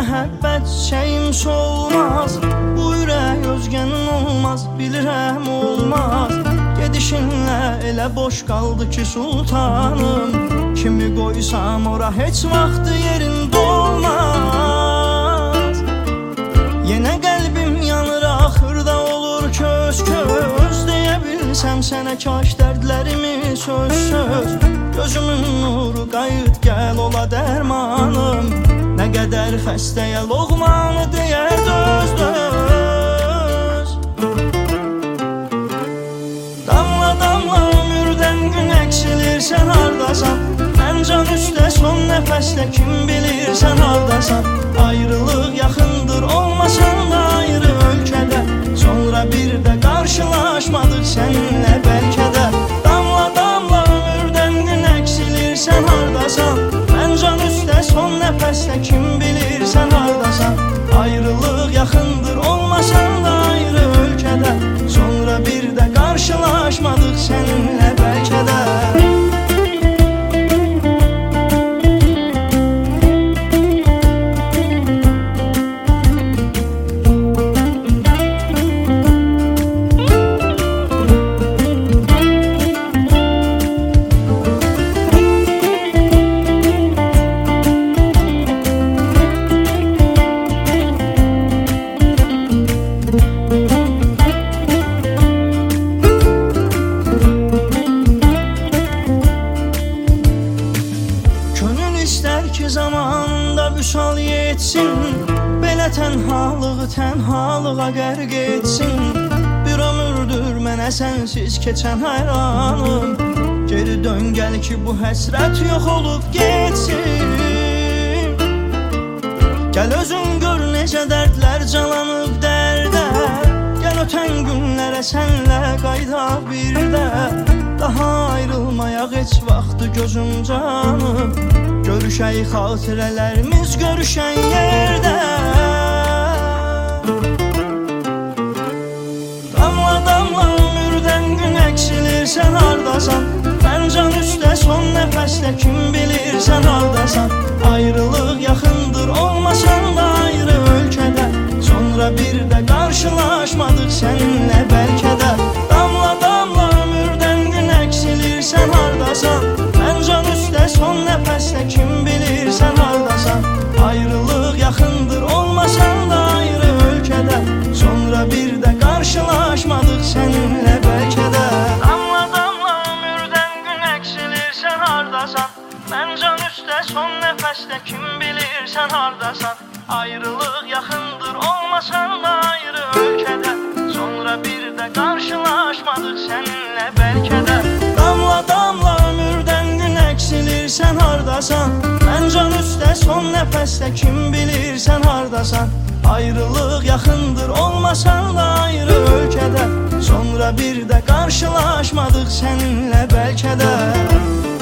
məhəbbət şeyim solmaz. Bu ürək özgənin olmaz, bilirəm olmaz. Gedişinlə elə boş qaldı ki sultanım, kimi qoysam ora heç vaxtı yerində olmaz. Yenə qəlbim yanır, axırda olur köz köz. Deyə bilsəm sənə kaş dərdlərimi söz söz. Gözümün nuru qayıt gəl ola dərmanım. Nə qədər xəstəyə loğmanı deyər döz döz. Damla damla ömürdən gün əksilir, sən hardasan? Mən can üstə son nəfəsdə kim bilir sən hardasan? Ayrılıq yaxındır, olmasan da ayrı ölkədə. Sonra bir də qarşılaşmadıq səninlə bəlkə də. Damla damla ömürdən gün əksilir, sən hardasan? Mən can üstə son nəfəsdə kim bilir sən hardasan? Ayrılıq yaxındır, olmasan da ayrı ölkədə. Sonra bir də qarşılaşmadıq səninlə bəlkə də. Zamanında vüsal yetsin, belə tənhalığa qərq etsin. Bir ömürdür mənə sənsiz keçən hayranım. Geri dön gəl ki bu həsrət yox olub getsin. Gəl özün gör necə dərdlər calanıb dərdə. Gəl ötən günlərə sənlə qaydaq bir də. Daha ayrılmayaq heç vaxtı gözüm canım. Görüşək xatirələrimiz görüşən yerdə. Damla damla ömürdən gün əksilir, sən hardasan? Mən can üstə son nəfəsdə kim bilir sən hardasan? Ayrılıq yaxındır, olmasan da ayrı ölkədə. Sonra bir də qarşılaşmadıq səninlə bəlkə də. Damla damla ömürdən gün əksilir, sən hardasan? Mən can üstə son nəfəsdə kim bilir sən hardasan? Ayrılıq yaxındır, olmasan da ayrı ölkədə. Sonra bir də qarşılaşmadıq səninlə bəlkə də. Damla damla ömürdən gün əksilir, sən hardasan? Mən can üstə son nəfəsdə kim bilir sən hardasan? Ayrılıq yaxındır, olmasan da ayrı ölkədə. Sonra bir də qarşılaşmadıq səninlə bəlkə də. Damla damla ömürdən gün əksilir, sən hardasan? Mən can üstə son nəfəsdə kim bilir sən hardasan? Ayrılıq yaxındır, olmasan da ayrı ölkədə. Sonra bir də qarşılaşmadıq səninlə bəlkə də.